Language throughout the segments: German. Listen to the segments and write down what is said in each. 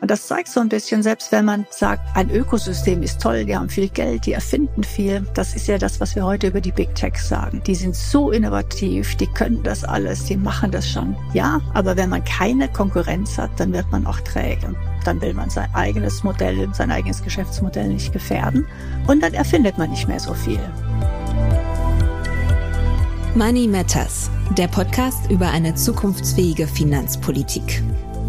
Und das zeigt so ein bisschen, selbst wenn man sagt, ein Ökosystem ist toll, die haben viel Geld, die erfinden viel. Das ist ja das, was wir heute über die Big Techs sagen. Die sind so innovativ, die können das alles, die machen das schon. Ja, aber wenn man keine Konkurrenz hat, dann wird man auch träge. Dann will man sein eigenes Modell, sein eigenes Geschäftsmodell nicht gefährden. Und dann erfindet man nicht mehr so viel. Money Matters, der Podcast über eine zukunftsfähige Finanzpolitik.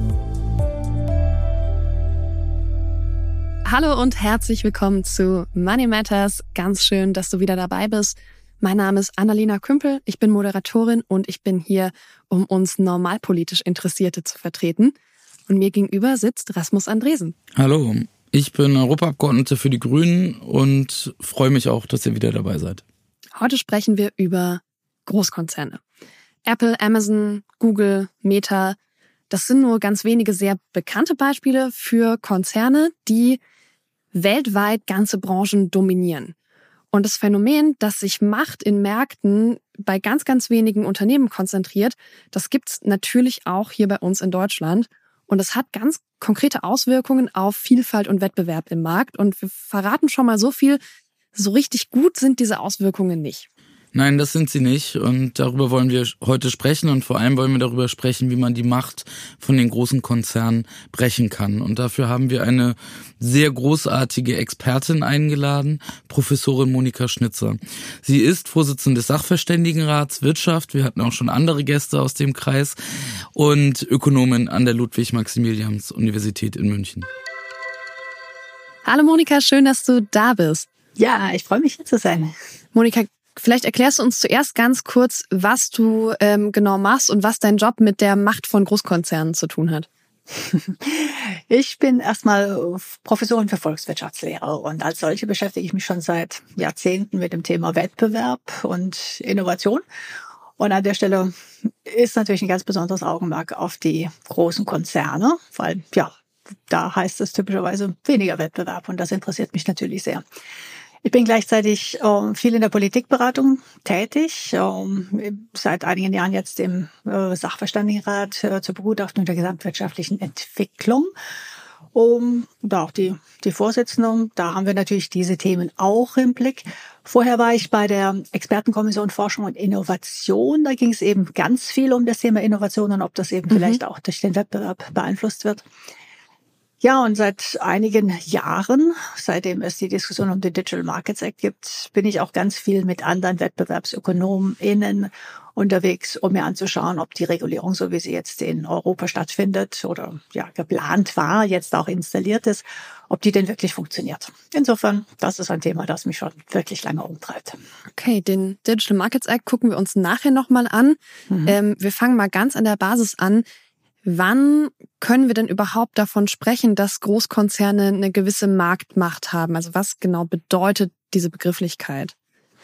Hallo und herzlich willkommen zu Money Matters. Ganz schön, dass du wieder dabei bist. Mein Name ist Annalena Kümpel, ich bin Moderatorin und ich bin hier, um uns normalpolitisch Interessierte zu vertreten. Und mir gegenüber sitzt Rasmus Andresen. Hallo, ich bin Europaabgeordneter für die Grünen und freue mich auch, dass ihr wieder dabei seid. Heute sprechen wir über Großkonzerne. Apple, Amazon, Google, Meta, das sind nur ganz wenige sehr bekannte Beispiele für Konzerne, die weltweit ganze Branchen dominieren. Und das Phänomen, dass sich Macht in Märkten bei ganz, ganz wenigen Unternehmen konzentriert, das gibt's natürlich auch hier bei uns in Deutschland. Und es hat ganz konkrete Auswirkungen auf Vielfalt und Wettbewerb im Markt. Und wir verraten schon mal so viel, so richtig gut sind diese Auswirkungen nicht. Nein, das sind sie nicht und darüber wollen wir heute sprechen und vor allem wollen wir darüber sprechen, wie man die Macht von den großen Konzernen brechen kann. Und dafür haben wir eine sehr großartige Expertin eingeladen, Professorin Monika Schnitzer. Sie ist Vorsitzende des Sachverständigenrats Wirtschaft, wir hatten auch schon andere Gäste aus dem Kreis, und Ökonomin an der Ludwig-Maximilians-Universität in München. Hallo Monika, schön, dass du da bist. Ja, ich freue mich, hier zu sein. Monika, vielleicht erklärst du uns zuerst ganz kurz, was du genau machst und was dein Job mit der Macht von Großkonzernen zu tun hat. Ich bin erstmal Professorin für Volkswirtschaftslehre und als solche beschäftige ich mich schon seit Jahrzehnten mit dem Thema Wettbewerb und Innovation. Und an der Stelle ist natürlich ein ganz besonderes Augenmerk auf die großen Konzerne, weil da heißt es typischerweise weniger Wettbewerb und das interessiert mich natürlich sehr. Ich bin gleichzeitig viel in der Politikberatung tätig, seit einigen Jahren jetzt im Sachverständigenrat zur Begutachtung der gesamtwirtschaftlichen Entwicklung. Da auch die Vorsitzende, da haben wir natürlich diese Themen auch im Blick. Vorher war ich bei der Expertenkommission Forschung und Innovation. Da ging es eben ganz viel um das Thema Innovation und ob das eben vielleicht auch durch den Wettbewerb beeinflusst wird. Ja, und seit einigen Jahren, seitdem es die Diskussion um den Digital Markets Act gibt, bin ich auch ganz viel mit anderen WettbewerbsökonomInnen unterwegs, um mir anzuschauen, ob die Regulierung, so wie sie jetzt in Europa stattfindet oder geplant war, jetzt auch installiert ist, ob die denn wirklich funktioniert. Insofern, das ist ein Thema, das mich schon wirklich lange umtreibt. Okay, den Digital Markets Act gucken wir uns nachher nochmal an. Wir fangen mal ganz an der Basis an. Wann können wir denn überhaupt davon sprechen, dass Großkonzerne eine gewisse Marktmacht haben? Also was genau bedeutet diese Begrifflichkeit?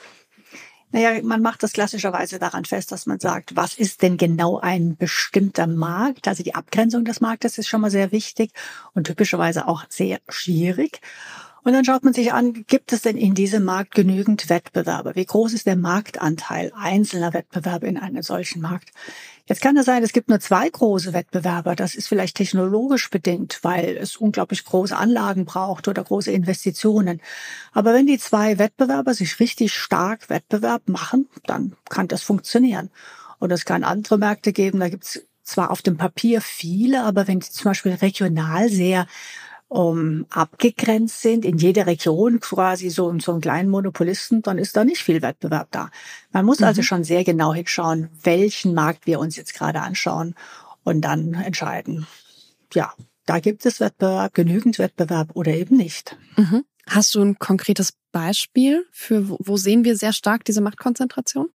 Naja, man macht das klassischerweise daran fest, dass man sagt, was ist denn genau ein bestimmter Markt? Also die Abgrenzung des Marktes ist schon mal sehr wichtig und typischerweise auch sehr schwierig. Und dann schaut man sich an, gibt es denn in diesem Markt genügend Wettbewerber? Wie groß ist der Marktanteil einzelner Wettbewerber in einem solchen Markt? Jetzt kann es sein, es gibt nur 2 große Wettbewerber. Das ist vielleicht technologisch bedingt, weil es unglaublich große Anlagen braucht oder große Investitionen. Aber wenn die 2 Wettbewerber sich richtig stark Wettbewerb machen, dann kann das funktionieren. Und es kann andere Märkte geben, da gibt es zwar auf dem Papier viele, aber wenn die zum Beispiel regional sehr abgegrenzt sind, in jeder Region quasi so einen kleinen Monopolisten, dann ist da nicht viel Wettbewerb da. Man muss also schon sehr genau hinschauen, welchen Markt wir uns jetzt gerade anschauen und dann entscheiden, da gibt es Wettbewerb, genügend Wettbewerb oder eben nicht. Hast du ein konkretes Beispiel für, wo sehen wir sehr stark diese Machtkonzentration?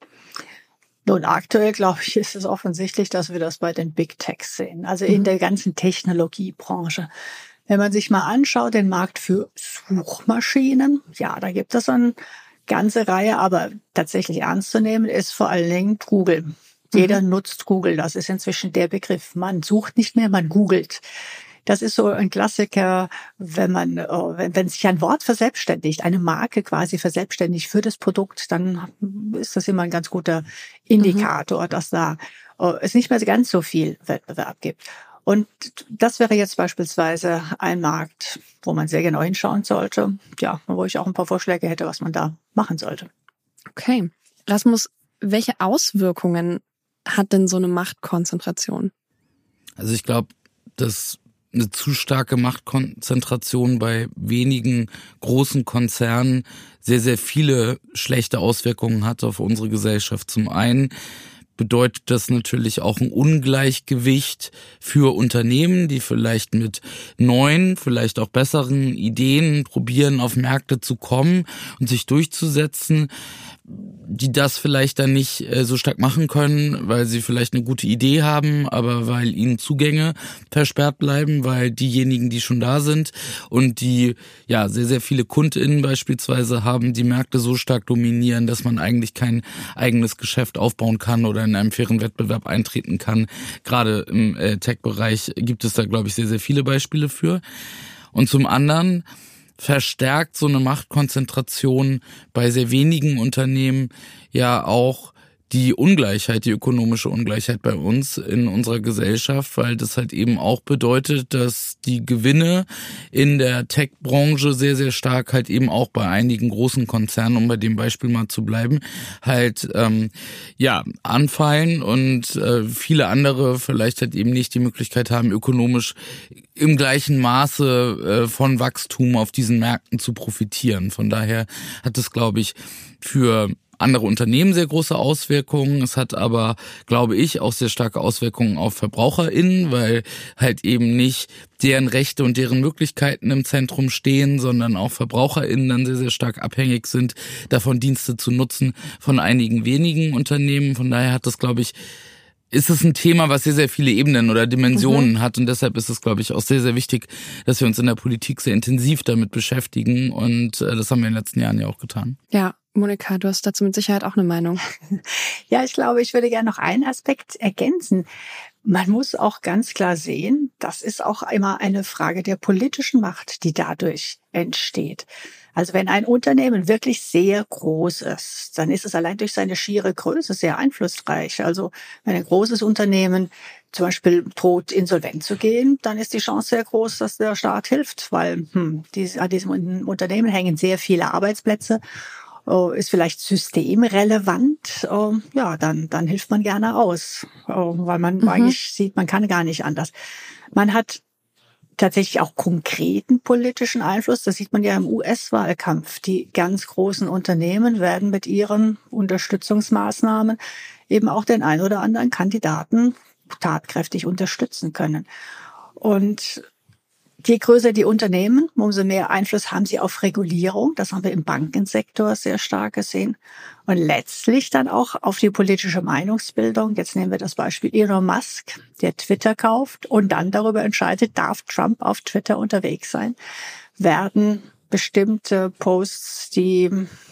Nun, aktuell, glaube ich, ist es offensichtlich, dass wir das bei den Big Techs sehen, also in der ganzen Technologiebranche. Wenn man sich mal anschaut, den Markt für Suchmaschinen, da gibt es eine ganze Reihe, aber tatsächlich ernst zu nehmen ist vor allen Dingen Google. Jeder nutzt Google, das ist inzwischen der Begriff. Man sucht nicht mehr, man googelt. Das ist so ein Klassiker, wenn sich ein Wort verselbstständigt, eine Marke quasi verselbstständigt für das Produkt, dann ist das immer ein ganz guter Indikator, dass da es nicht mehr ganz so viel Wettbewerb gibt. Und das wäre jetzt beispielsweise ein Markt, wo man sehr genau hinschauen sollte. Ja, wo ich auch ein paar Vorschläge hätte, was man da machen sollte. Okay. Rasmus, welche Auswirkungen hat denn so eine Machtkonzentration? Also ich glaube, dass eine zu starke Machtkonzentration bei wenigen großen Konzernen sehr, sehr viele schlechte Auswirkungen hat auf unsere Gesellschaft. Zum einen bedeutet das natürlich auch ein Ungleichgewicht für Unternehmen, die vielleicht mit neuen, vielleicht auch besseren Ideen probieren, auf Märkte zu kommen und sich durchzusetzen, die das vielleicht dann nicht so stark machen können, weil sie vielleicht eine gute Idee haben, aber weil ihnen Zugänge versperrt bleiben, weil diejenigen, die schon da sind und die ja sehr, sehr viele KundInnen beispielsweise haben, die Märkte so stark dominieren, dass man eigentlich kein eigenes Geschäft aufbauen kann oder in einem fairen Wettbewerb eintreten kann. Gerade im Tech-Bereich gibt es da, glaube ich, sehr, sehr viele Beispiele für. Und zum anderen verstärkt so eine Machtkonzentration bei sehr wenigen Unternehmen ja auch die Ungleichheit, die ökonomische Ungleichheit bei uns in unserer Gesellschaft, weil das halt eben auch bedeutet, dass die Gewinne in der Tech-Branche sehr, sehr stark halt eben auch bei einigen großen Konzernen, um bei dem Beispiel mal zu bleiben, halt anfallen und viele andere vielleicht halt eben nicht die Möglichkeit haben, ökonomisch im gleichen Maße von Wachstum auf diesen Märkten zu profitieren. Von daher hat es, glaube ich, für andere Unternehmen sehr große Auswirkungen. Es hat aber, glaube ich, auch sehr starke Auswirkungen auf VerbraucherInnen, weil halt eben nicht deren Rechte und deren Möglichkeiten im Zentrum stehen, sondern auch VerbraucherInnen dann sehr, sehr stark abhängig sind, davon Dienste zu nutzen von einigen wenigen Unternehmen. Von daher hat das, glaube ich, ist es ein Thema, was sehr, sehr viele Ebenen oder Dimensionen hat. Und deshalb ist es, glaube ich, auch sehr, sehr wichtig, dass wir uns in der Politik sehr intensiv damit beschäftigen. Und das haben wir in den letzten Jahren ja auch getan. Ja, Monika, du hast dazu mit Sicherheit auch eine Meinung. Ja, ich glaube, ich würde gerne noch einen Aspekt ergänzen. Man muss auch ganz klar sehen, das ist auch immer eine Frage der politischen Macht, die dadurch entsteht. Also wenn ein Unternehmen wirklich sehr groß ist, dann ist es allein durch seine schiere Größe sehr einflussreich. Also wenn ein großes Unternehmen zum Beispiel droht, insolvent zu gehen, dann ist die Chance sehr groß, dass der Staat hilft, weil an diesem Unternehmen hängen sehr viele Arbeitsplätze. Ist vielleicht systemrelevant, dann hilft man gerne aus, weil man eigentlich sieht, man kann gar nicht anders. Man hat tatsächlich auch konkreten politischen Einfluss. Das sieht man ja im US-Wahlkampf. Die ganz großen Unternehmen werden mit ihren Unterstützungsmaßnahmen eben auch den ein oder anderen Kandidaten tatkräftig unterstützen können. Und je größer die Unternehmen, umso mehr Einfluss haben sie auf Regulierung. Das haben wir im Bankensektor sehr stark gesehen. Und letztlich dann auch auf die politische Meinungsbildung. Jetzt nehmen wir das Beispiel Elon Musk, der Twitter kauft und dann darüber entscheidet, darf Trump auf Twitter unterwegs sein? Werden bestimmte Posts, die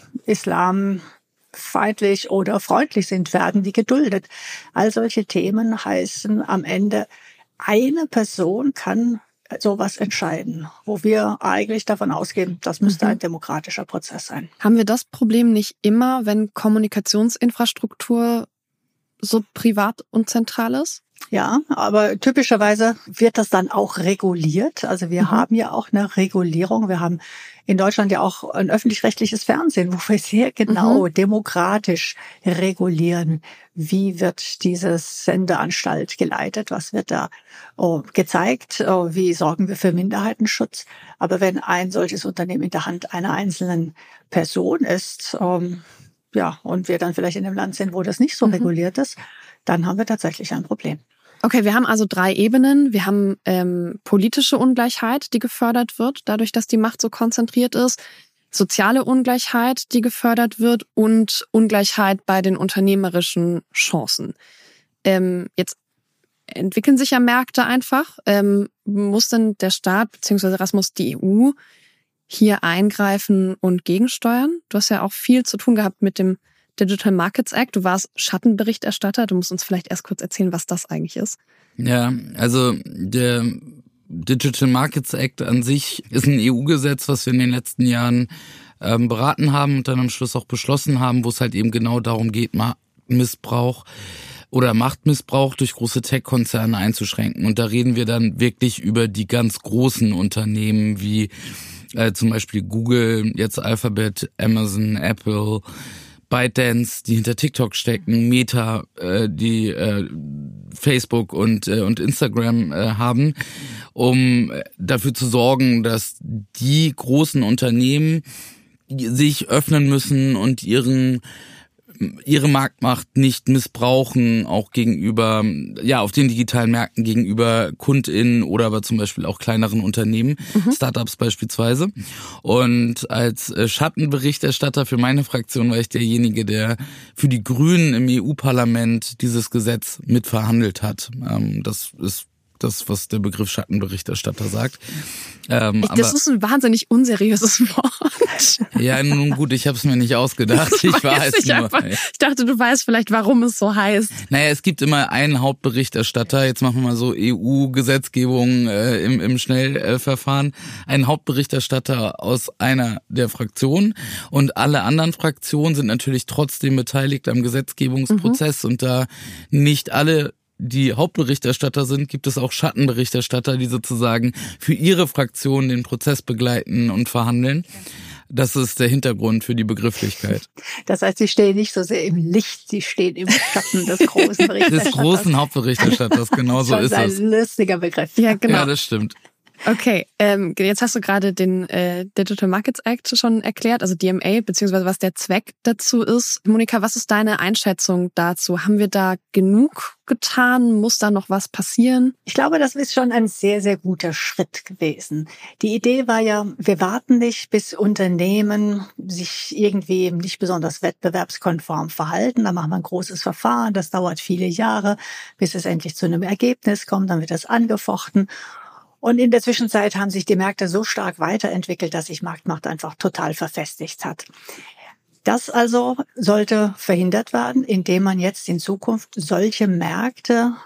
islamfeindlich oder freundlich sind, werden die geduldet? All solche Themen heißen am Ende, eine Person kann sowas entscheiden, wo wir eigentlich davon ausgehen, das müsste ein demokratischer Prozess sein. Haben wir das Problem nicht immer, wenn Kommunikationsinfrastruktur so privat und zentral ist? Ja, aber typischerweise wird das dann auch reguliert. Also wir haben ja auch eine Regulierung. Wir haben in Deutschland ja auch ein öffentlich-rechtliches Fernsehen, wo wir sehr genau demokratisch regulieren, wie wird diese Sendeanstalt geleitet, was wird da gezeigt, wie sorgen wir für Minderheitenschutz. Aber wenn ein solches Unternehmen in der Hand einer einzelnen Person ist, und wir dann vielleicht in einem Land sind, wo das nicht so reguliert ist, dann haben wir tatsächlich ein Problem. Okay, wir haben also 3 Ebenen. Wir haben politische Ungleichheit, die gefördert wird, dadurch, dass die Macht so konzentriert ist. Soziale Ungleichheit, die gefördert wird und Ungleichheit bei den unternehmerischen Chancen. Jetzt entwickeln sich ja Märkte einfach. Muss denn der Staat bzw. Rasmus die EU hier eingreifen und gegensteuern? Du hast ja auch viel zu tun gehabt mit dem Digital Markets Act. Du warst Schattenberichterstatter. Du musst uns vielleicht erst kurz erzählen, was das eigentlich ist. Ja, also der Digital Markets Act an sich ist ein EU-Gesetz, was wir in den letzten Jahren beraten haben und dann am Schluss auch beschlossen haben, wo es halt eben genau darum geht, Missbrauch oder Machtmissbrauch durch große Tech-Konzerne einzuschränken. Und da reden wir dann wirklich über die ganz großen Unternehmen wie zum Beispiel Google, jetzt Alphabet, Amazon, Apple, ByteDance, die hinter TikTok stecken, Meta, die Facebook und Instagram haben, um dafür zu sorgen, dass die großen Unternehmen sich öffnen müssen und ihre Marktmacht nicht missbrauchen, auch gegenüber, auf den digitalen Märkten gegenüber KundInnen oder aber zum Beispiel auch kleineren Unternehmen, Startups beispielsweise. Und als Schattenberichterstatter für meine Fraktion war ich derjenige, der für die Grünen im EU-Parlament dieses Gesetz mitverhandelt hat. Das ist das, was der Begriff Schattenberichterstatter sagt. Das ist ein wahnsinnig unseriöses Wort. Ja, nun gut, ich habe es mir nicht ausgedacht. Ich dachte, du weißt vielleicht, warum es so heißt. Naja, es gibt immer einen Hauptberichterstatter. Jetzt machen wir mal so EU-Gesetzgebung im Schnellverfahren. Einen Hauptberichterstatter aus einer der Fraktionen. Und alle anderen Fraktionen sind natürlich trotzdem beteiligt am Gesetzgebungsprozess. Und da nicht alle die Hauptberichterstatter sind, gibt es auch Schattenberichterstatter, die sozusagen für ihre Fraktion den Prozess begleiten und verhandeln. Das ist der Hintergrund für die Begrifflichkeit. Das heißt, sie stehen nicht so sehr im Licht, sie stehen im Schatten des großen Berichterstatters. Des großen Hauptberichterstatters, genau so ist es. Das ist ein lustiger Begriff. Ja, genau. Ja, das stimmt. Okay, jetzt hast du gerade den Digital Markets Act schon erklärt, also DMA, beziehungsweise was der Zweck dazu ist. Monika, was ist deine Einschätzung dazu? Haben wir da genug getan? Muss da noch was passieren? Ich glaube, das ist schon ein sehr, sehr guter Schritt gewesen. Die Idee war ja, wir warten nicht, bis Unternehmen sich irgendwie nicht besonders wettbewerbskonform verhalten. Dann machen wir ein großes Verfahren, das dauert viele Jahre, bis es endlich zu einem Ergebnis kommt, dann wird das angefochten. Und in der Zwischenzeit haben sich die Märkte so stark weiterentwickelt, dass sich Marktmacht einfach total verfestigt hat. Das also sollte verhindert werden, indem man jetzt in Zukunft solche Märkte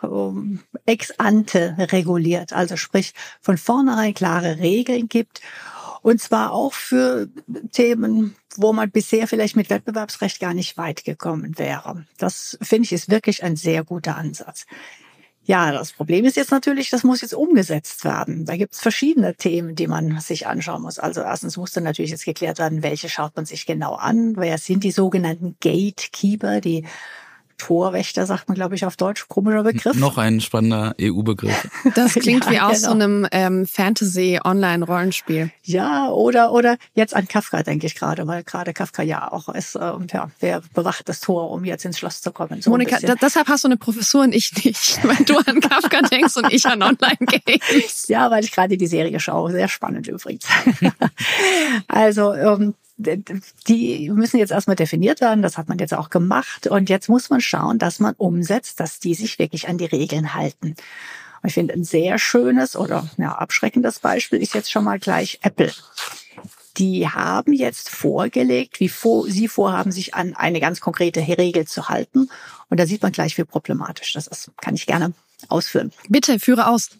ex ante reguliert. Also sprich von vornherein klare Regeln gibt. Und zwar auch für Themen, wo man bisher vielleicht mit Wettbewerbsrecht gar nicht weit gekommen wäre. Das finde ich ist wirklich ein sehr guter Ansatz. Ja, das Problem ist jetzt natürlich, das muss jetzt umgesetzt werden. Da gibt es verschiedene Themen, die man sich anschauen muss. Also erstens muss dann natürlich jetzt geklärt werden, welche schaut man sich genau an. Wer sind die sogenannten Gatekeeper, die Torwächter, sagt man, glaube ich, auf Deutsch, komischer Begriff. Noch ein spannender EU-Begriff. Das klingt ja, wie aus genau. so einem Fantasy-Online-Rollenspiel. Ja, oder jetzt an Kafka denke ich gerade, weil gerade Kafka ja auch ist, wer bewacht das Tor, um jetzt ins Schloss zu kommen. So Monika, deshalb hast du eine Professur und ich nicht, weil du an Kafka denkst und ich an Online-Games. Ja, weil ich gerade die Serie schaue. Sehr spannend übrigens. Also, die müssen jetzt erstmal definiert werden. Das hat man jetzt auch gemacht. Und jetzt muss man schauen, dass man umsetzt, dass die sich wirklich an die Regeln halten. Und ich finde, ein sehr schönes oder abschreckendes Beispiel ist jetzt schon mal gleich Apple. Die haben jetzt vorgelegt, wie sie vorhaben, sich an eine ganz konkrete Regel zu halten. Und da sieht man gleich, wie problematisch das ist. Kann ich gerne ausführen. Bitte, führe aus.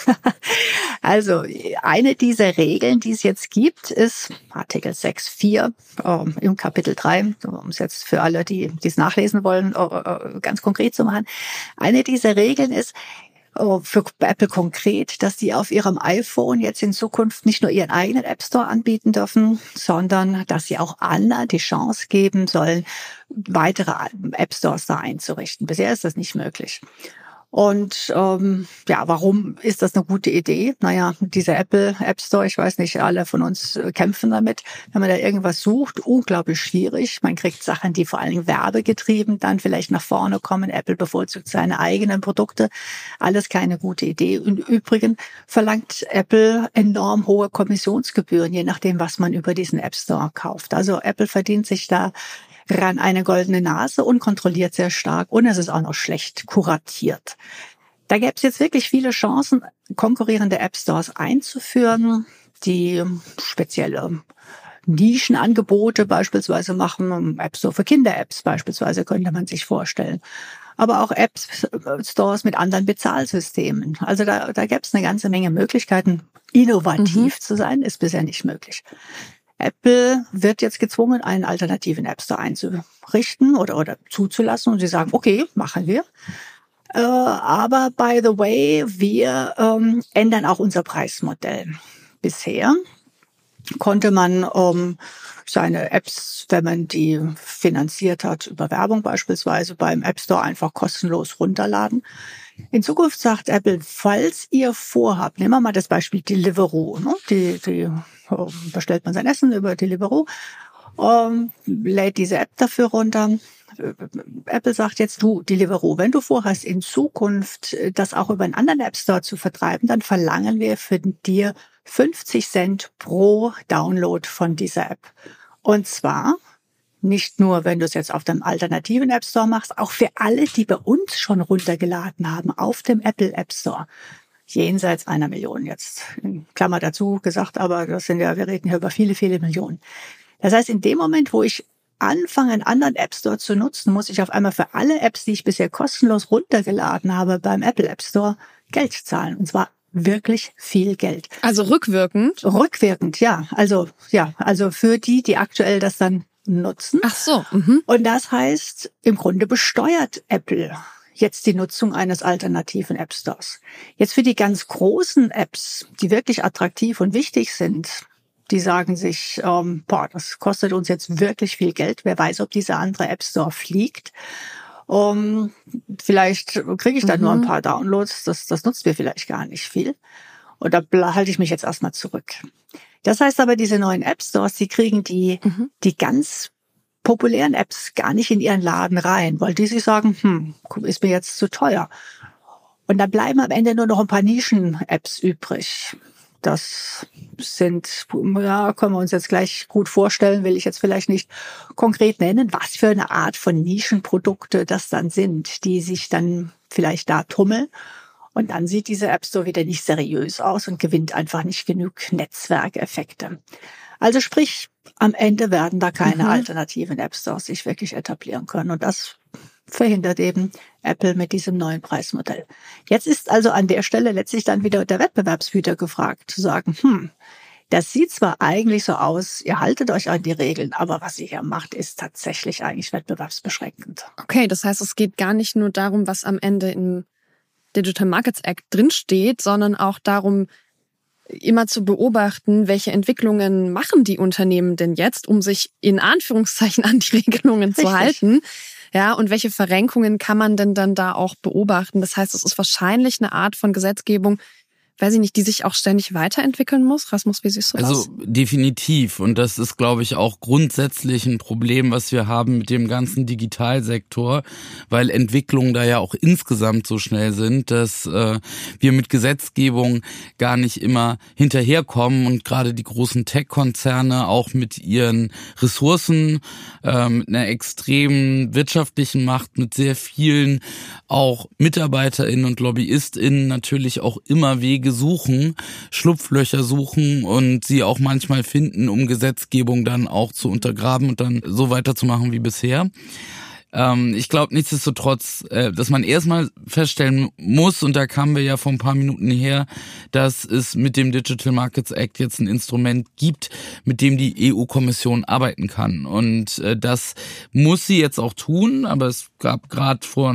Also eine dieser Regeln, die es jetzt gibt, ist Artikel 6.4 im Kapitel 3, um es jetzt für alle, die es nachlesen wollen, ganz konkret zu machen. Eine dieser Regeln ist für Apple konkret, dass die auf ihrem iPhone jetzt in Zukunft nicht nur ihren eigenen App Store anbieten dürfen, sondern dass sie auch anderen die Chance geben sollen, weitere App Stores da einzurichten. Bisher ist das nicht möglich. Und warum ist das eine gute Idee? Naja, dieser Apple App Store, ich weiß nicht, alle von uns kämpfen damit. Wenn man da irgendwas sucht, unglaublich schwierig. Man kriegt Sachen, die vor allen Dingen werbegetrieben dann vielleicht nach vorne kommen. Apple bevorzugt seine eigenen Produkte. Alles keine gute Idee. Und im Übrigen verlangt Apple enorm hohe Kommissionsgebühren, je nachdem, was man über diesen App Store kauft. Also Apple verdient sich da ran eine goldene Nase und kontrolliert sehr stark. Und es ist auch noch schlecht kuratiert. Da gäbe es jetzt wirklich viele Chancen, konkurrierende App Stores einzuführen, die spezielle Nischenangebote beispielsweise machen. App Store für Kinder-Apps beispielsweise könnte man sich vorstellen. Aber auch App-Stores mit anderen Bezahlsystemen. Also da gäbe es eine ganze Menge Möglichkeiten. Innovativ zu sein, ist bisher nicht möglich. Apple wird jetzt gezwungen, einen alternativen App Store einzurichten oder zuzulassen. Und sie sagen, okay, machen wir. Aber by the way, wir ändern auch unser Preismodell. Bisher konnte man seine Apps, wenn man die finanziert hat, über Werbung beispielsweise beim App Store einfach kostenlos runterladen. In Zukunft sagt Apple, falls ihr vorhabt, nehmen wir mal das Beispiel Deliveroo, ne? Die bestellt man sein Essen über Deliveroo, lädt diese App dafür runter. Apple sagt jetzt, du Deliveroo, wenn du vorhast, in Zukunft das auch über einen anderen App Store zu vertreiben, dann verlangen wir für dir 50 Cent pro Download von dieser App. Und zwar nicht nur, wenn du es jetzt auf dem alternativen App Store machst, auch für alle, die bei uns schon runtergeladen haben auf dem Apple App Store. Jenseits 1 Million jetzt, in Klammer dazu gesagt, aber wir reden hier über viele, viele Millionen. Das heißt, in dem Moment, wo ich anfange, einen anderen App Store zu nutzen, muss ich auf einmal für alle Apps, die ich bisher kostenlos runtergeladen habe, beim Apple App Store Geld zahlen. Und zwar wirklich viel Geld. Also rückwirkend? Rückwirkend, ja. Also für die aktuell das dann nutzen. Ach so. Und das heißt, im Grunde besteuert Apple jetzt die Nutzung eines alternativen App Stores. Jetzt für die ganz großen Apps, die wirklich attraktiv und wichtig sind, die sagen sich, das kostet uns jetzt wirklich viel Geld. Wer weiß, ob dieser andere App Store fliegt. Vielleicht kriege ich dann nur ein paar Downloads. Das nutzt mir vielleicht gar nicht viel. Und da halte ich mich jetzt erstmal zurück. Das heißt aber, diese neuen App Stores, die kriegen die ganz populären Apps gar nicht in ihren Laden rein, weil die sich sagen, ist mir jetzt zu teuer. Und dann bleiben am Ende nur noch ein paar Nischen-Apps übrig. Das sind, können wir uns jetzt gleich gut vorstellen, will ich jetzt vielleicht nicht konkret nennen, was für eine Art von Nischenprodukte das dann sind, die sich dann vielleicht da tummeln. Und dann sieht diese App Store wieder nicht seriös aus und gewinnt einfach nicht genug Netzwerkeffekte. Also sprich, am Ende werden da keine alternativen App Stores sich wirklich etablieren können. Und das verhindert eben Apple mit diesem neuen Preismodell. Jetzt ist also an der Stelle letztlich dann wieder der Wettbewerbshüter gefragt, zu sagen, das sieht zwar eigentlich so aus, ihr haltet euch an die Regeln, aber was ihr hier macht, ist tatsächlich eigentlich wettbewerbsbeschränkend. Okay, das heißt, es geht gar nicht nur darum, was am Ende im Digital Markets Act drinsteht, sondern auch darum, immer zu beobachten, welche Entwicklungen machen die Unternehmen denn jetzt, um sich in Anführungszeichen an die Regelungen zu halten. Ja, und welche Verrenkungen kann man denn dann da auch beobachten? Das heißt, es ist wahrscheinlich eine Art von Gesetzgebung, weiß ich nicht, die sich auch ständig weiterentwickeln muss. Rasmus, wie siehst du das? Also definitiv. Und das ist, glaube ich, auch grundsätzlich ein Problem, was wir haben mit dem ganzen Digitalsektor, weil Entwicklungen da ja auch insgesamt so schnell sind, dass wir mit Gesetzgebung gar nicht immer hinterherkommen und gerade die großen Tech-Konzerne auch mit ihren Ressourcen, mit einer extremen wirtschaftlichen Macht, mit sehr vielen auch MitarbeiterInnen und LobbyistInnen natürlich auch immer Wege suchen, Schlupflöcher suchen und sie auch manchmal finden, um Gesetzgebung dann auch zu untergraben und dann so weiterzumachen wie bisher. Ich glaube nichtsdestotrotz, dass man erstmal feststellen muss, und da kamen wir ja vor ein paar Minuten her, dass es mit dem Digital Markets Act jetzt ein Instrument gibt, mit dem die EU-Kommission arbeiten kann. Und das muss sie jetzt auch tun, aber es gab gerade vor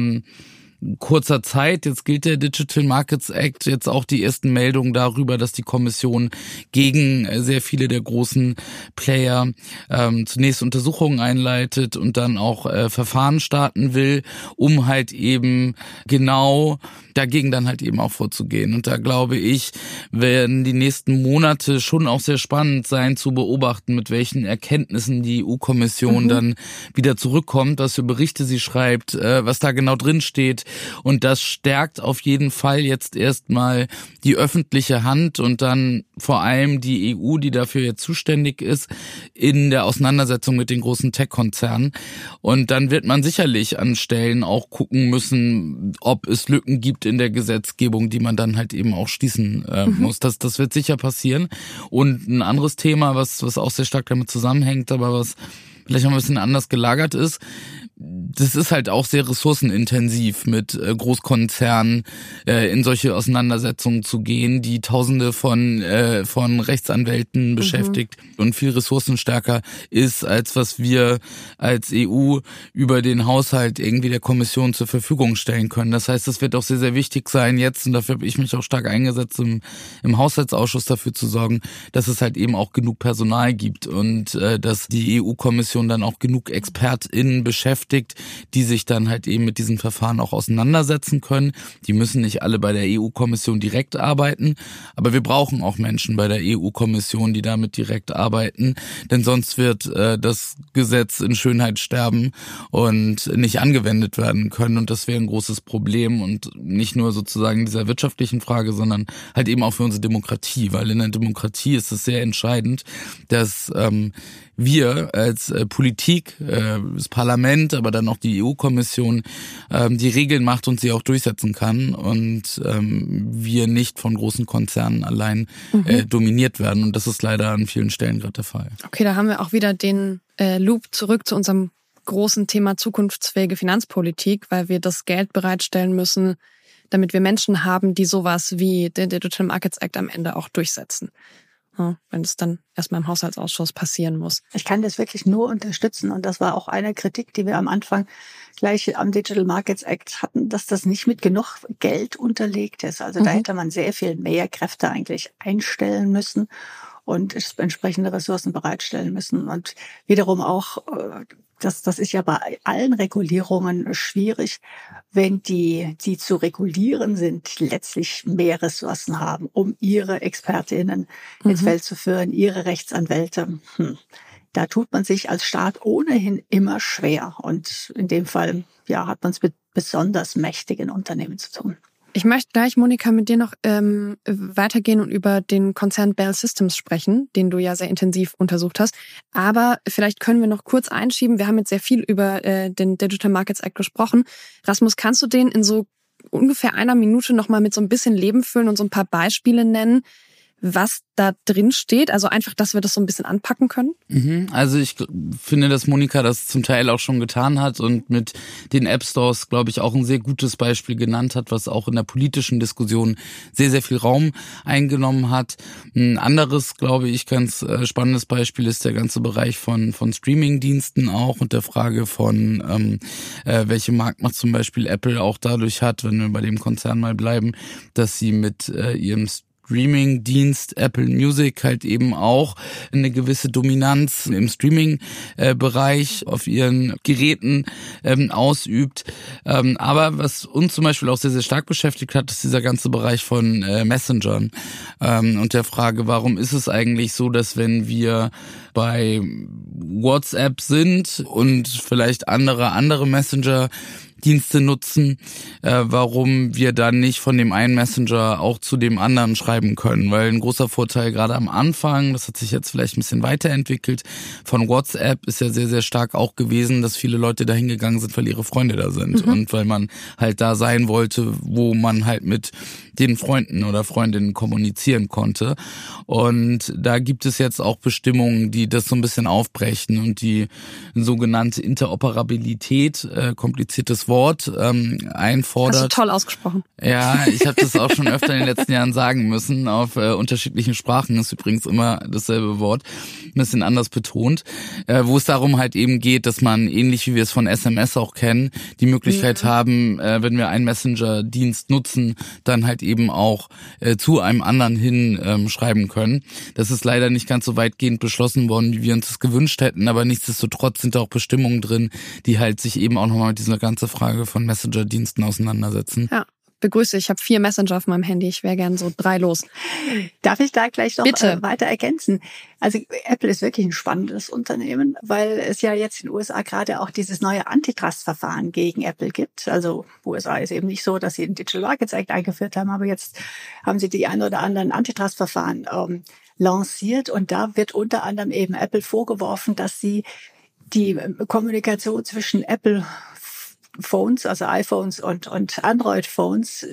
kurzer Zeit, jetzt gilt der Digital Markets Act, jetzt auch die ersten Meldungen darüber, dass die Kommission gegen sehr viele der großen Player zunächst Untersuchungen einleitet und dann auch Verfahren starten will, um halt eben genau dagegen dann halt eben auch vorzugehen. Und da glaube ich, werden die nächsten Monate schon auch sehr spannend sein zu beobachten, mit welchen Erkenntnissen die EU-Kommission dann wieder zurückkommt, was für Berichte sie schreibt, was da genau drin steht. Und das stärkt auf jeden Fall jetzt erstmal die öffentliche Hand und dann vor allem die EU, die dafür jetzt zuständig ist, in der Auseinandersetzung mit den großen Tech-Konzernen. Und dann wird man sicherlich an Stellen auch gucken müssen, ob es Lücken gibt in der Gesetzgebung, die man dann halt eben auch schließen muss. Das wird sicher passieren. Und ein anderes Thema, was auch sehr stark damit zusammenhängt, aber was vielleicht noch ein bisschen anders gelagert ist. das ist halt auch sehr ressourcenintensiv, mit Großkonzernen in solche Auseinandersetzungen zu gehen, die Tausende von Rechtsanwälten beschäftigt und viel ressourcenstärker ist, als was wir als EU über den Haushalt irgendwie der Kommission zur Verfügung stellen können. Das heißt, es wird auch sehr, sehr wichtig sein jetzt, und dafür habe ich mich auch stark eingesetzt, im Haushaltsausschuss dafür zu sorgen, dass es halt eben auch genug Personal gibt und dass die EU-Kommission dann auch genug ExpertInnen beschäftigt, die sich dann halt eben mit diesen Verfahren auch auseinandersetzen können. Die müssen nicht alle bei der EU-Kommission direkt arbeiten, aber wir brauchen auch Menschen bei der EU-Kommission, die damit direkt arbeiten, denn sonst wird das Gesetz in Schönheit sterben und nicht angewendet werden können, und das wäre ein großes Problem, und nicht nur sozusagen in dieser wirtschaftlichen Frage, sondern halt eben auch für unsere Demokratie, weil in der Demokratie ist es sehr entscheidend, dass wir als Politik, das Parlament, aber dann auch die EU-Kommission die Regeln macht und sie auch durchsetzen kann, und wir nicht von großen Konzernen allein dominiert werden, und das ist leider an vielen Stellen gerade der Fall. Okay, da haben wir auch wieder den Loop zurück zu unserem großen Thema zukunftsfähige Finanzpolitik, weil wir das Geld bereitstellen müssen, damit wir Menschen haben, die sowas wie den Digital Markets Act am Ende auch durchsetzen. Ja, wenn es dann erstmal im Haushaltsausschuss passieren muss. Ich kann das wirklich nur unterstützen, und das war auch eine Kritik, die wir am Anfang gleich am Digital Markets Act hatten, dass das nicht mit genug Geld unterlegt ist. Also da hätte man sehr viel mehr Kräfte eigentlich einstellen müssen und entsprechende Ressourcen bereitstellen müssen. Und wiederum auch, das ist ja bei allen Regulierungen schwierig, wenn die zu regulieren sind, letztlich mehr Ressourcen haben, um ihre ExpertInnen ins Feld zu führen, ihre Rechtsanwälte. Da tut man sich als Staat ohnehin immer schwer. Und in dem Fall, ja, hat man es mit besonders mächtigen Unternehmen zu tun. Ich möchte gleich, Monika, mit dir noch weitergehen und über den Konzern Bell Systems sprechen, den du ja sehr intensiv untersucht hast. Aber vielleicht können wir noch kurz einschieben. Wir haben jetzt sehr viel über den Digital Markets Act gesprochen. Rasmus, kannst du den in so ungefähr einer Minute noch mal mit so ein bisschen Leben füllen und so ein paar Beispiele nennen, was da drin steht? Also einfach, dass wir das so ein bisschen anpacken können. Also ich finde, dass Monika das zum Teil auch schon getan hat und mit den App Stores, glaube ich, auch ein sehr gutes Beispiel genannt hat, was auch in der politischen Diskussion sehr, sehr viel Raum eingenommen hat. Ein anderes, glaube ich, ganz spannendes Beispiel ist der ganze Bereich von Streaming-Diensten auch und der Frage von, welche Marktmacht zum Beispiel Apple auch dadurch hat, wenn wir bei dem Konzern mal bleiben, dass sie mit ihrem Streaming-Dienst Apple Music halt eben auch eine gewisse Dominanz im Streaming-Bereich auf ihren Geräten ausübt. Aber was uns zum Beispiel auch sehr, sehr stark beschäftigt hat, ist dieser ganze Bereich von Messengern und der Frage, warum ist es eigentlich so, dass wenn wir bei WhatsApp sind und vielleicht andere Messenger-Dienste nutzen, warum wir dann nicht von dem einen Messenger auch zu dem anderen schreiben können. Weil ein großer Vorteil gerade am Anfang, das hat sich jetzt vielleicht ein bisschen weiterentwickelt, von WhatsApp ist ja sehr, sehr stark auch gewesen, dass viele Leute da hingegangen sind, weil ihre Freunde da sind und weil man halt da sein wollte, wo man halt mit den Freunden oder Freundinnen kommunizieren konnte. Und da gibt es jetzt auch Bestimmungen, die das so ein bisschen aufbrechen und die sogenannte Interoperabilität, kompliziertes Wort, einfordert. Hast du toll ausgesprochen. Ja, ich habe das auch schon öfter in den letzten Jahren sagen müssen, auf unterschiedlichen Sprachen ist übrigens immer dasselbe Wort, ein bisschen anders betont, wo es darum halt eben geht, dass man, ähnlich wie wir es von SMS auch kennen, die Möglichkeit haben, wenn wir einen Messenger-Dienst nutzen, dann halt eben auch zu einem anderen hin schreiben können. Das ist leider nicht ganz so weitgehend beschlossen worden, wie wir uns das gewünscht hätten, aber nichtsdestotrotz sind da auch Bestimmungen drin, die halt sich eben auch nochmal mit dieser ganzen Frage von Messenger-Diensten auseinandersetzen. Ja. Begrüße, ich habe 4 Messenger auf meinem Handy, ich wäre gern so 3 los. Darf ich da gleich noch Bitte. Weiter ergänzen? Also Apple ist wirklich ein spannendes Unternehmen, weil es ja jetzt in den USA gerade auch dieses neue Antitrust-Verfahren gegen Apple gibt. Also USA ist eben nicht so, dass sie den Digital Markets Act eingeführt haben, aber jetzt haben sie die ein oder anderen Antitrust-Verfahren lanciert und da wird unter anderem eben Apple vorgeworfen, dass sie die Kommunikation zwischen Apple Phones, also iPhones und Android-Phones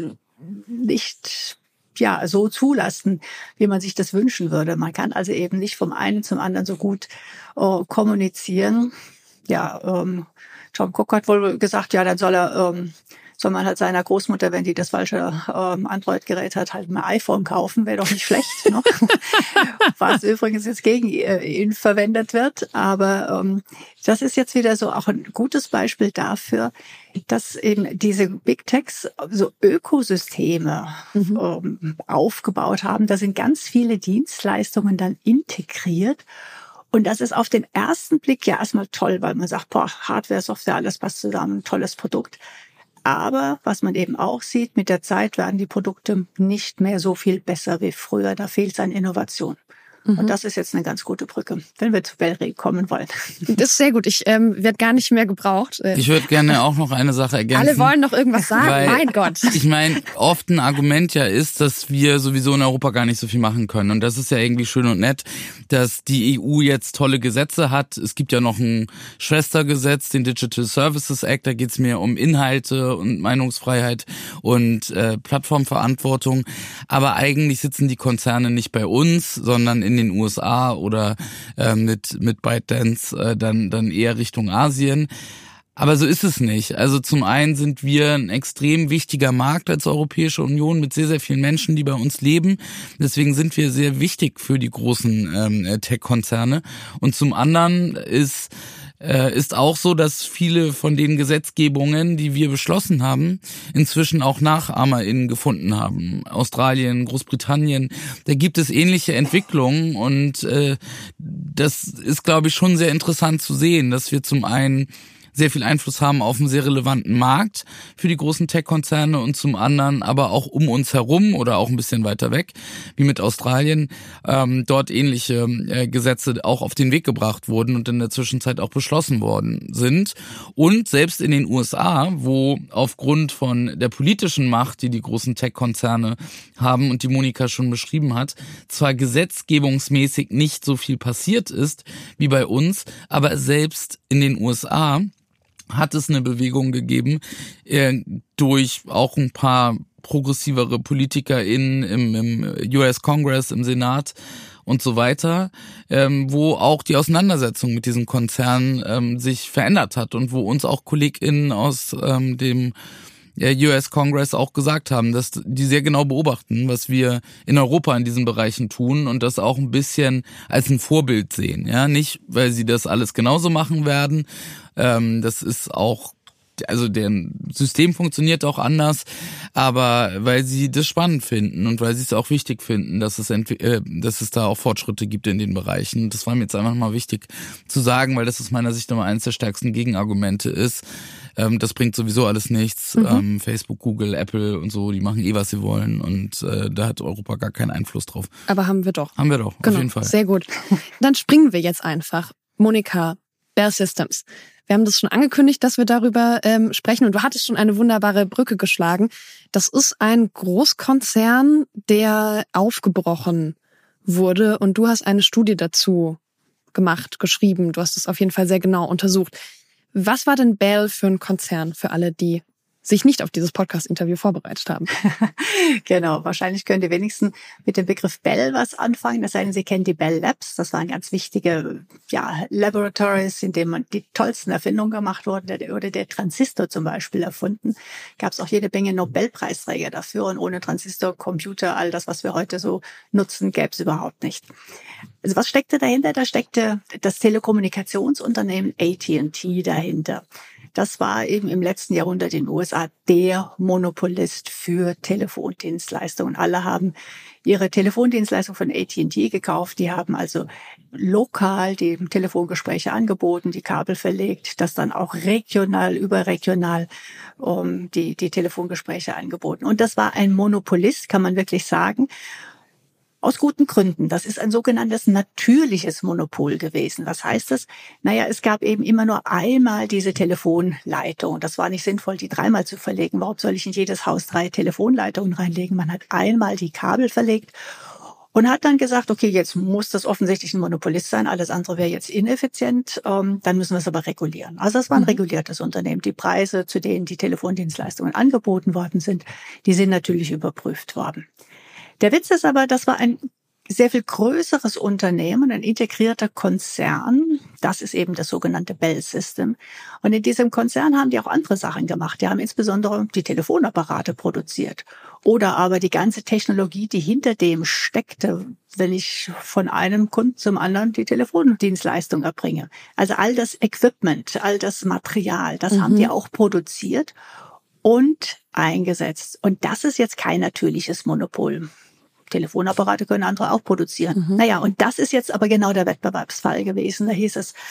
nicht so zulassen, wie man sich das wünschen würde. Man kann also eben nicht vom einen zum anderen so gut kommunizieren. Tom Cook hat wohl gesagt, ja, dann soll man halt seiner Großmutter, wenn die das falsche Android-Gerät hat, halt ein iPhone kaufen, wäre doch nicht schlecht, ne? Was übrigens jetzt gegen ihn verwendet wird. Aber das ist jetzt wieder so auch ein gutes Beispiel dafür, dass eben diese Big Techs so Ökosysteme aufgebaut haben. Da sind ganz viele Dienstleistungen dann integriert. Und das ist auf den ersten Blick ja erstmal toll, weil man sagt, boah, Hardware, Software, alles passt zusammen, tolles Produkt. Aber was man eben auch sieht, mit der Zeit werden die Produkte nicht mehr so viel besser wie früher. Da fehlt es an Innovation. Und das ist jetzt eine ganz gute Brücke, wenn wir zu Bellreg kommen wollen. Das ist sehr gut. Ich werde gar nicht mehr gebraucht. Ich würde gerne auch noch eine Sache ergänzen. Alle wollen noch irgendwas sagen, mein Gott. Ich meine, oft ein Argument ja ist, dass wir sowieso in Europa gar nicht so viel machen können. Und das ist ja irgendwie schön und nett, dass die EU jetzt tolle Gesetze hat. Es gibt ja noch ein Schwestergesetz, den Digital Services Act. Da geht es mehr um Inhalte und Meinungsfreiheit und Plattformverantwortung. Aber eigentlich sitzen die Konzerne nicht bei uns, sondern in den USA oder mit ByteDance dann eher Richtung Asien. Aber so ist es nicht. Also zum einen sind wir ein extrem wichtiger Markt als Europäische Union mit sehr, sehr vielen Menschen, die bei uns leben. Deswegen sind wir sehr wichtig für die großen Tech-Konzerne. Und zum anderen ist auch so, dass viele von den Gesetzgebungen, die wir beschlossen haben, inzwischen auch NachahmerInnen gefunden haben. Australien, Großbritannien, da gibt es ähnliche Entwicklungen und das ist, glaube ich, schon sehr interessant zu sehen, dass wir zum einen sehr viel Einfluss haben auf einen sehr relevanten Markt für die großen Tech-Konzerne und zum anderen aber auch um uns herum oder auch ein bisschen weiter weg, wie mit Australien, dort ähnliche Gesetze auch auf den Weg gebracht wurden und in der Zwischenzeit auch beschlossen worden sind. Und selbst in den USA, wo aufgrund von der politischen Macht, die die großen Tech-Konzerne haben und die Monika schon beschrieben hat, zwar gesetzgebungsmäßig nicht so viel passiert ist wie bei uns, aber selbst in den USA hat es eine Bewegung gegeben durch auch ein paar progressivere PolitikerInnen im US Congress, im Senat und so weiter, wo auch die Auseinandersetzung mit diesen Konzernen sich verändert hat und wo uns auch KollegInnen aus dem US Congress auch gesagt haben, dass die sehr genau beobachten, was wir in Europa in diesen Bereichen tun und das auch ein bisschen als ein Vorbild sehen. Ja, nicht, weil sie das alles genauso machen werden. Das ist auch, also deren System funktioniert auch anders, aber weil sie das spannend finden und weil sie es auch wichtig finden, dass es da auch Fortschritte gibt in den Bereichen. Das war mir jetzt einfach mal wichtig zu sagen, weil das aus meiner Sicht immer eines der stärksten Gegenargumente ist. Das bringt sowieso alles nichts. Facebook, Google, Apple und so, die machen was sie wollen und da hat Europa gar keinen Einfluss drauf. Aber haben wir doch. Haben wir doch, genau, auf jeden Fall. Sehr gut. Dann springen wir jetzt einfach. Monika, Bell Systems. Wir haben das schon angekündigt, dass wir darüber sprechen und du hattest schon eine wunderbare Brücke geschlagen. Das ist ein Großkonzern, der aufgebrochen wurde und du hast eine Studie dazu geschrieben. Du hast es auf jeden Fall sehr genau untersucht. Was war denn Bell für ein Konzern für alle, die sich nicht auf dieses Podcast-Interview vorbereitet haben? Genau, wahrscheinlich können die wenigsten mit dem Begriff Bell was anfangen. Das heißt, Sie kennen die Bell Labs. Das waren ganz wichtige Laboratories, in denen die tollsten Erfindungen gemacht wurden. Oder der Transistor zum Beispiel erfunden. Gab es auch jede Menge Nobelpreisträger dafür. Und ohne Transistor, Computer, all das, was wir heute so nutzen, gäbe es überhaupt nicht. Also was steckte dahinter? Da steckte das Telekommunikationsunternehmen AT&T dahinter. Das war eben im letzten Jahrhundert in den USA der Monopolist für Telefondienstleistungen. Alle haben ihre Telefondienstleistung von AT&T gekauft. Die haben also lokal die Telefongespräche angeboten, die Kabel verlegt, das dann auch regional, überregional die Telefongespräche angeboten. Und das war ein Monopolist, kann man wirklich sagen. Aus guten Gründen. Das ist ein sogenanntes natürliches Monopol gewesen. Was heißt das? Naja, es gab eben immer nur einmal diese Telefonleitung. Das war nicht sinnvoll, die dreimal zu verlegen. Warum soll ich in jedes Haus 3 Telefonleitungen reinlegen? Man hat einmal die Kabel verlegt und hat dann gesagt, okay, jetzt muss das offensichtlich ein Monopolist sein. Alles andere wäre jetzt ineffizient. Dann müssen wir es aber regulieren. Also das war ein reguliertes Unternehmen. Die Preise, zu denen die Telefondienstleistungen angeboten worden sind, die sind natürlich überprüft worden. Der Witz ist aber, das war ein sehr viel größeres Unternehmen, ein integrierter Konzern, Das ist eben das sogenannte Bell System. Und in diesem Konzern haben die auch andere Sachen gemacht. Die haben insbesondere die Telefonapparate produziert oder aber die ganze Technologie, die hinter dem steckte, wenn ich von einem Kunden zum anderen die Telefondienstleistung erbringe. Also all das Equipment, all das Material, das haben die auch produziert und eingesetzt. Und das ist jetzt kein natürliches Monopol. Telefonapparate können andere auch produzieren. Naja, und das ist jetzt aber genau der Wettbewerbsfall gewesen. Da hieß es,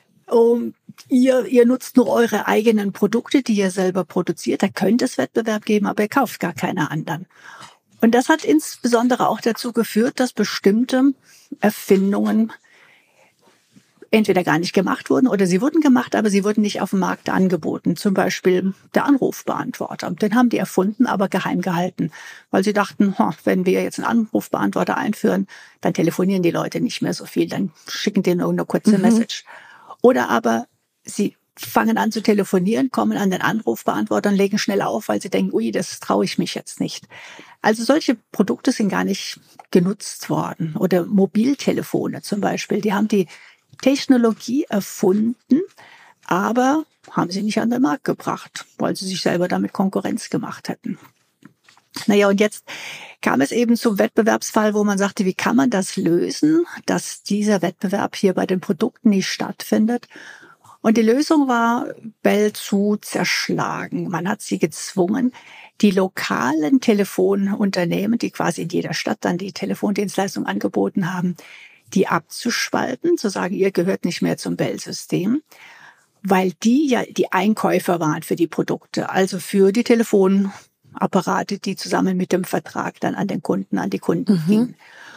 ihr nutzt nur eure eigenen Produkte, die ihr selber produziert. Da könnte es Wettbewerb geben, aber ihr kauft gar keine anderen. Und das hat insbesondere auch dazu geführt, dass bestimmte Erfindungen entweder gar nicht gemacht wurden oder sie wurden gemacht, aber sie wurden nicht auf dem Markt angeboten. Zum Beispiel der Anrufbeantworter. Den haben die erfunden, aber geheim gehalten, weil sie dachten, wenn wir jetzt einen Anrufbeantworter einführen, dann telefonieren die Leute nicht mehr so viel, dann schicken die nur eine kurze Message. Oder aber sie fangen an zu telefonieren, kommen an den Anrufbeantworter und legen schnell auf, weil sie denken, ui, das traue ich mich jetzt nicht. Also solche Produkte sind gar nicht genutzt worden. Oder Mobiltelefone zum Beispiel, die haben die Technologie erfunden, aber haben sie nicht an den Markt gebracht, weil sie sich selber damit Konkurrenz gemacht hätten. Naja, und jetzt kam es eben zum Wettbewerbsfall, wo man sagte, wie kann man das lösen, dass dieser Wettbewerb hier bei den Produkten nicht stattfindet? Und die Lösung war, Bell zu zerschlagen. Man hat sie gezwungen, die lokalen Telefonunternehmen, die quasi in jeder Stadt dann die Telefondienstleistung angeboten haben, die abzuspalten, zu sagen, ihr gehört nicht mehr zum Bell-System, weil die ja die Einkäufer waren für die Produkte, also für die Telefonapparate, die zusammen mit dem Vertrag dann an die Kunden gingen.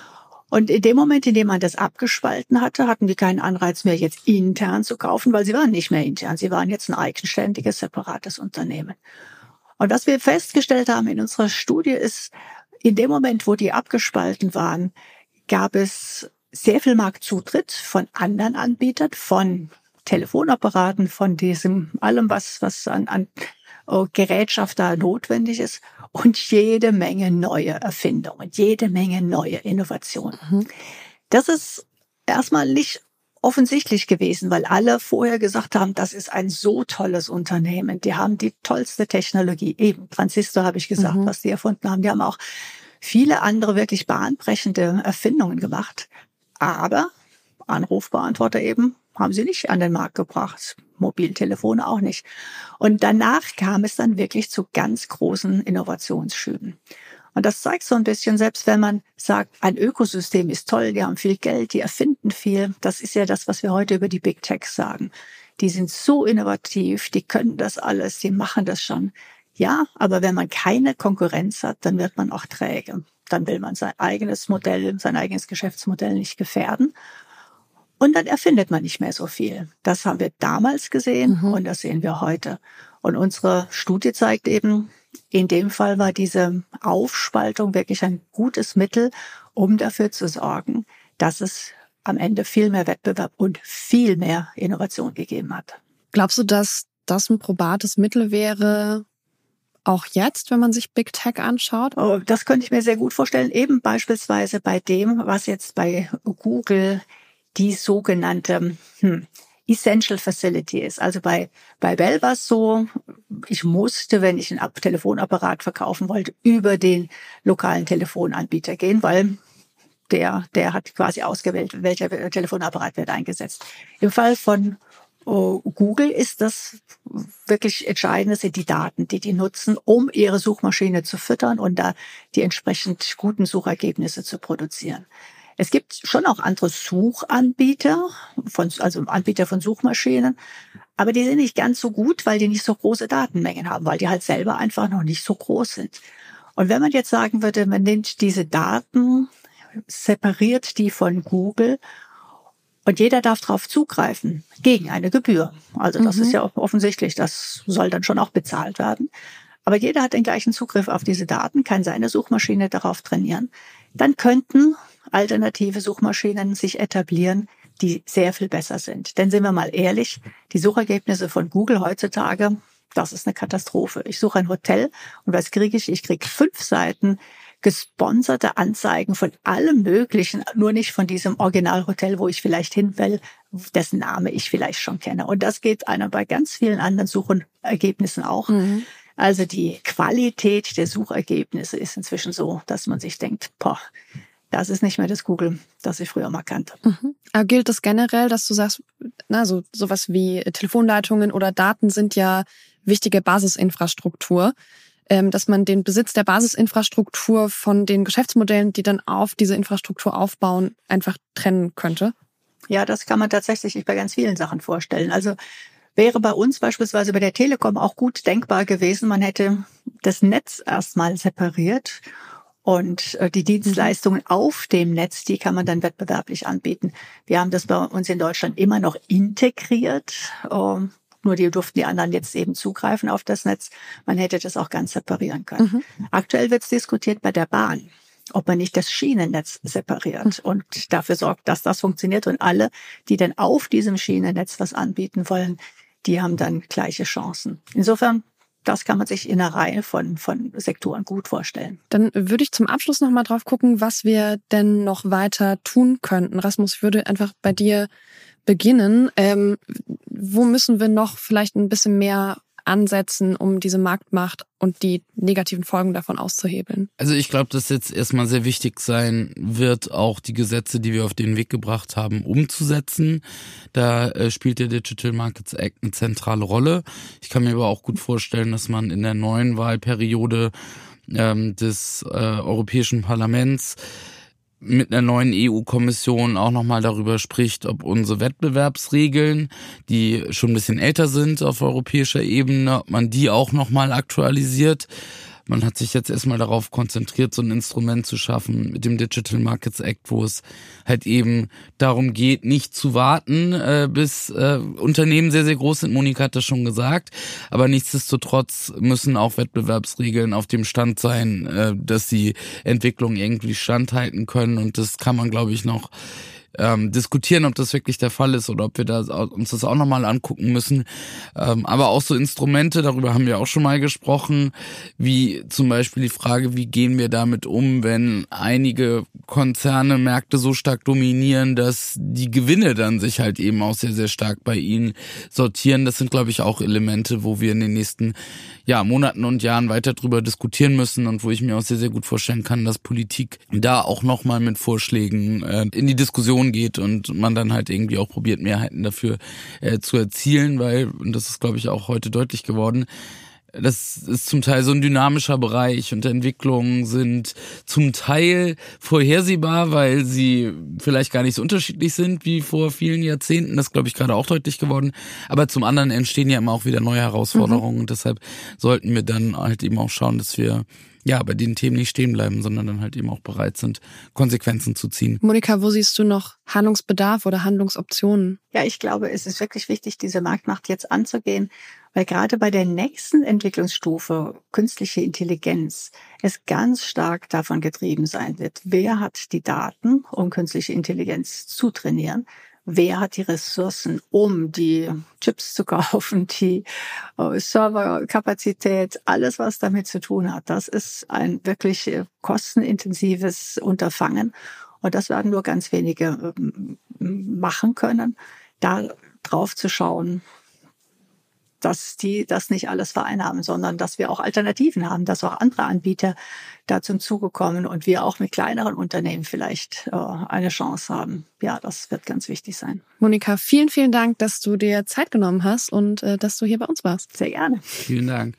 Und in dem Moment, in dem man das abgespalten hatte, hatten die keinen Anreiz mehr, jetzt intern zu kaufen, weil sie waren nicht mehr intern. Sie waren jetzt ein eigenständiges, separates Unternehmen. Und was wir festgestellt haben in unserer Studie ist, in dem Moment, wo die abgespalten waren, gab es sehr viel Marktzutritt von anderen Anbietern, von Telefonapparaten, von diesem allem, was an Gerätschaft da notwendig ist und jede Menge neue Erfindungen, jede Menge neue Innovationen. Das ist erstmal nicht offensichtlich gewesen, weil alle vorher gesagt haben, das ist ein so tolles Unternehmen, die haben die tollste Technologie, eben Transistor habe ich gesagt, was die erfunden haben, die haben auch viele andere wirklich bahnbrechende Erfindungen gemacht. Aber Anrufbeantworter eben haben sie nicht an den Markt gebracht, Mobiltelefone auch nicht. Und danach kam es dann wirklich zu ganz großen Innovationsschüben. Und das zeigt so ein bisschen, selbst wenn man sagt, ein Ökosystem ist toll, die haben viel Geld, die erfinden viel, das ist ja das, was wir heute über die Big Techs sagen. Die sind so innovativ, die können das alles, die machen das schon. Ja, aber wenn man keine Konkurrenz hat, dann wird man auch träge. Dann will man sein eigenes Modell, sein eigenes Geschäftsmodell nicht gefährden. Und dann erfindet man nicht mehr so viel. Das haben wir damals gesehen und das sehen wir heute. Und unsere Studie zeigt eben, in dem Fall war diese Aufspaltung wirklich ein gutes Mittel, um dafür zu sorgen, dass es am Ende viel mehr Wettbewerb und viel mehr Innovation gegeben hat. Glaubst du, dass das ein probates Mittel wäre, auch jetzt, wenn man sich Big Tech anschaut? Oh, das könnte ich mir sehr gut vorstellen. Eben beispielsweise bei dem, was jetzt bei Google die sogenannte Essential Facility ist. Also bei Bell war es so, ich musste, wenn ich einen Telefonapparat verkaufen wollte, über den lokalen Telefonanbieter gehen, weil der hat quasi ausgewählt, welcher Telefonapparat wird eingesetzt. Im Fall von Google ist das wirklich Entscheidende, sind die Daten, die nutzen, um ihre Suchmaschine zu füttern und da die entsprechend guten Suchergebnisse zu produzieren. Es gibt schon auch andere Suchanbieter, also Anbieter von Suchmaschinen, aber die sind nicht ganz so gut, weil die nicht so große Datenmengen haben, weil die halt selber einfach noch nicht so groß sind. Und wenn man jetzt sagen würde, man nimmt diese Daten, separiert die von Google und jeder darf darauf zugreifen, gegen eine Gebühr. Also das ist ja auch offensichtlich, das soll dann schon auch bezahlt werden. Aber jeder hat den gleichen Zugriff auf diese Daten, kann seine Suchmaschine darauf trainieren. Dann könnten alternative Suchmaschinen sich etablieren, die sehr viel besser sind. Denn sind wir mal ehrlich, die Suchergebnisse von Google heutzutage, das ist eine Katastrophe. Ich suche ein Hotel und was kriege ich? Ich kriege 5 Seiten gesponserte Anzeigen von allem Möglichen, nur nicht von diesem Originalhotel, wo ich vielleicht hin will, dessen Name ich vielleicht schon kenne. Und das geht einer bei ganz vielen anderen Suchergebnissen auch. Also die Qualität der Suchergebnisse ist inzwischen so, dass man sich denkt, das ist nicht mehr das Google, das ich früher mal kannte. Aber gilt das generell, dass du sagst, sowas wie Telefonleitungen oder Daten sind ja wichtige Basisinfrastruktur, dass man den Besitz der Basisinfrastruktur von den Geschäftsmodellen, die dann auf diese Infrastruktur aufbauen, einfach trennen könnte? Ja, das kann man tatsächlich bei ganz vielen Sachen vorstellen. Also wäre bei uns beispielsweise bei der Telekom auch gut denkbar gewesen, man hätte das Netz erstmal separiert und die Dienstleistungen auf dem Netz, die kann man dann wettbewerblich anbieten. Wir haben das bei uns in Deutschland immer noch integriert, nur die durften die anderen jetzt eben zugreifen auf das Netz. Man hätte das auch ganz separieren können. Aktuell wird es diskutiert bei der Bahn, ob man nicht das Schienennetz separiert und dafür sorgt, dass das funktioniert. Und alle, die dann auf diesem Schienennetz was anbieten wollen, die haben dann gleiche Chancen. Insofern, das kann man sich in einer Reihe von Sektoren gut vorstellen. Dann würde ich zum Abschluss noch mal drauf gucken, was wir denn noch weiter tun könnten. Rasmus, ich würde einfach bei dir beginnen. Wo müssen wir noch vielleicht ein bisschen mehr ansetzen, um diese Marktmacht und die negativen Folgen davon auszuhebeln? Also ich glaube, dass jetzt erstmal sehr wichtig sein wird, auch die Gesetze, die wir auf den Weg gebracht haben, umzusetzen. Da spielt der Digital Markets Act eine zentrale Rolle. Ich kann mir aber auch gut vorstellen, dass man in der neuen Wahlperiode des Europäischen Parlaments mit einer neuen EU-Kommission auch nochmal darüber spricht, ob unsere Wettbewerbsregeln, die schon ein bisschen älter sind auf europäischer Ebene, ob man die auch nochmal aktualisiert. Man hat sich jetzt erstmal darauf konzentriert, so ein Instrument zu schaffen mit dem Digital Markets Act, wo es halt eben darum geht, nicht zu warten, bis Unternehmen sehr, sehr groß sind. Monika hat das schon gesagt. Aber nichtsdestotrotz müssen auch Wettbewerbsregeln auf dem Stand sein, dass die Entwicklung irgendwie standhalten können. Und das kann man, glaube ich, noch diskutieren, ob das wirklich der Fall ist oder ob wir uns das auch nochmal angucken müssen. Aber auch so Instrumente, darüber haben wir auch schon mal gesprochen, wie zum Beispiel die Frage, wie gehen wir damit um, wenn einige Konzerne Märkte so stark dominieren, dass die Gewinne dann sich halt eben auch sehr, sehr stark bei ihnen sortieren. Das sind, glaube ich, auch Elemente, wo wir in den nächsten Monaten und Jahren weiter drüber diskutieren müssen und wo ich mir auch sehr, sehr gut vorstellen kann, dass Politik da auch nochmal mit Vorschlägen in die Diskussion geht und man dann halt irgendwie auch probiert, Mehrheiten dafür zu erzielen, weil, und das ist, glaube ich, auch heute deutlich geworden, das ist zum Teil so ein dynamischer Bereich und Entwicklungen sind zum Teil vorhersehbar, weil sie vielleicht gar nicht so unterschiedlich sind wie vor vielen Jahrzehnten. Das ist, glaube ich, gerade auch deutlich geworden. Aber zum anderen entstehen ja immer auch wieder neue Herausforderungen und deshalb sollten wir dann halt eben auch schauen, dass wir bei den Themen nicht stehen bleiben, sondern dann halt eben auch bereit sind, Konsequenzen zu ziehen. Monika, wo siehst du noch Handlungsbedarf oder Handlungsoptionen? Ja, ich glaube, es ist wirklich wichtig, diese Marktmacht jetzt anzugehen, weil gerade bei der nächsten Entwicklungsstufe, künstliche Intelligenz, es ganz stark davon getrieben sein wird, wer hat die Daten, um künstliche Intelligenz zu trainieren. Wer hat die Ressourcen, um die Chips zu kaufen, die Serverkapazität, alles, was damit zu tun hat. Das ist ein wirklich kostenintensives Unterfangen. Und das werden nur ganz wenige machen können, da drauf zu schauen, dass die das nicht alles vereinnahmen, sondern dass wir auch Alternativen haben, dass auch andere Anbieter da zum Zuge kommen und wir auch mit kleineren Unternehmen vielleicht eine Chance haben. Ja, das wird ganz wichtig sein. Monika, vielen, vielen Dank, dass du dir Zeit genommen hast und dass du hier bei uns warst. Sehr gerne. Vielen Dank.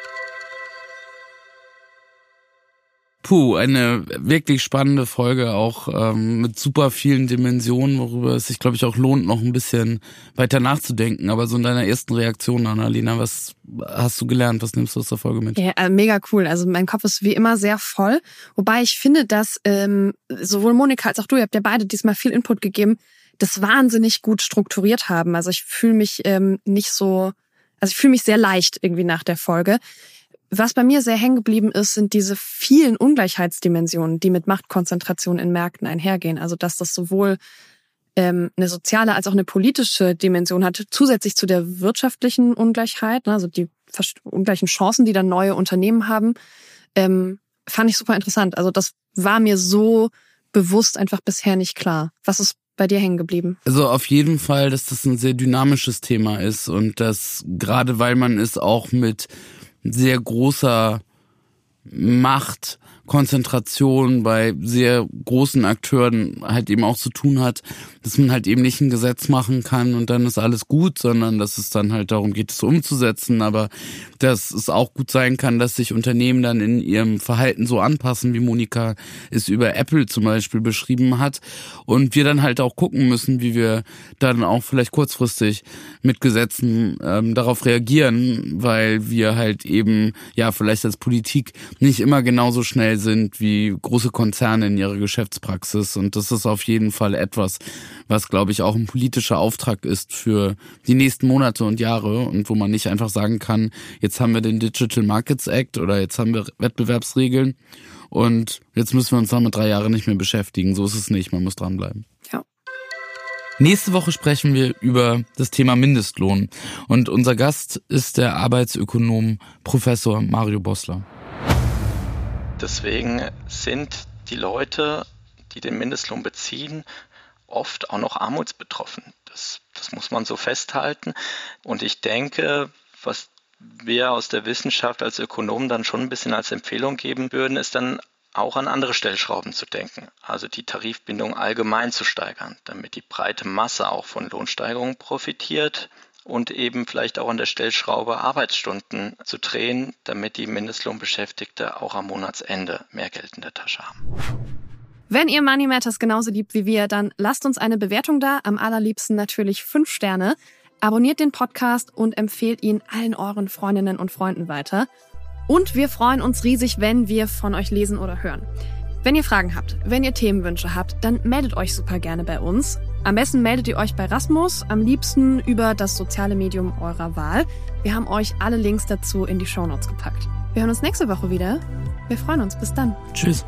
Eine wirklich spannende Folge, auch mit super vielen Dimensionen, worüber es sich, glaube ich, auch lohnt, noch ein bisschen weiter nachzudenken. Aber so in deiner ersten Reaktion, Annalena, was hast du gelernt? Was nimmst du aus der Folge mit? Ja, mega cool. Also mein Kopf ist wie immer sehr voll. Wobei ich finde, dass sowohl Monika als auch du, ihr habt ja beide diesmal viel Input gegeben, das wahnsinnig gut strukturiert haben. Also ich fühle mich ich fühle mich sehr leicht irgendwie nach der Folge. Was bei mir sehr hängen geblieben ist, sind diese vielen Ungleichheitsdimensionen, die mit Machtkonzentration in Märkten einhergehen. Also dass das sowohl eine soziale als auch eine politische Dimension hat, zusätzlich zu der wirtschaftlichen Ungleichheit, also die ungleichen Chancen, die dann neue Unternehmen haben, fand ich super interessant. Also das war mir so bewusst einfach bisher nicht klar. Was ist bei dir hängen geblieben? Also auf jeden Fall, dass das ein sehr dynamisches Thema ist und dass gerade weil man es auch mit sehr großer Macht, Konzentration bei sehr großen Akteuren halt eben auch zu tun hat, dass man halt eben nicht ein Gesetz machen kann und dann ist alles gut, sondern dass es dann halt darum geht, es umzusetzen, aber dass es auch gut sein kann, dass sich Unternehmen dann in ihrem Verhalten so anpassen, wie Monika es über Apple zum Beispiel beschrieben hat und wir dann halt auch gucken müssen, wie wir dann auch vielleicht kurzfristig mit Gesetzen darauf reagieren, weil wir halt eben, ja, vielleicht als Politik nicht immer genauso schnell sind wie große Konzerne in ihrer Geschäftspraxis und das ist auf jeden Fall etwas, was, glaube ich, auch ein politischer Auftrag ist für die nächsten Monate und Jahre und wo man nicht einfach sagen kann, jetzt haben wir den Digital Markets Act oder jetzt haben wir Wettbewerbsregeln und jetzt müssen wir uns damit 3 Jahre nicht mehr beschäftigen. So ist es nicht, man muss dranbleiben. Ja. Nächste Woche sprechen wir über das Thema Mindestlohn und unser Gast ist der Arbeitsökonom Professor Mario Bossler. Deswegen sind die Leute, die den Mindestlohn beziehen, oft auch noch armutsbetroffen. Das muss man so festhalten. Und ich denke, was wir aus der Wissenschaft als Ökonomen dann schon ein bisschen als Empfehlung geben würden, ist dann auch an andere Stellschrauben zu denken. Also die Tarifbindung allgemein zu steigern, damit die breite Masse auch von Lohnsteigerungen profitiert. Und eben vielleicht auch an der Stellschraube Arbeitsstunden zu drehen, damit die Mindestlohnbeschäftigte auch am Monatsende mehr Geld in der Tasche haben. Wenn ihr Money Matters genauso liebt wie wir, dann lasst uns eine Bewertung da, am allerliebsten natürlich 5 Sterne. Abonniert den Podcast und empfehlt ihn allen euren Freundinnen und Freunden weiter. Und wir freuen uns riesig, wenn wir von euch lesen oder hören. Wenn ihr Fragen habt, wenn ihr Themenwünsche habt, dann meldet euch super gerne bei uns. Am besten meldet ihr euch bei Rasmus, am liebsten über das soziale Medium eurer Wahl. Wir haben euch alle Links dazu in die Shownotes gepackt. Wir hören uns nächste Woche wieder. Wir freuen uns. Bis dann. Tschüss.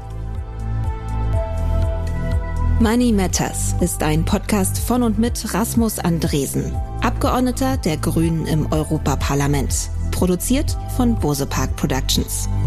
Money Matters ist ein Podcast von und mit Rasmus Andresen, Abgeordneter der Grünen im Europaparlament. Produziert von Bose Park Productions.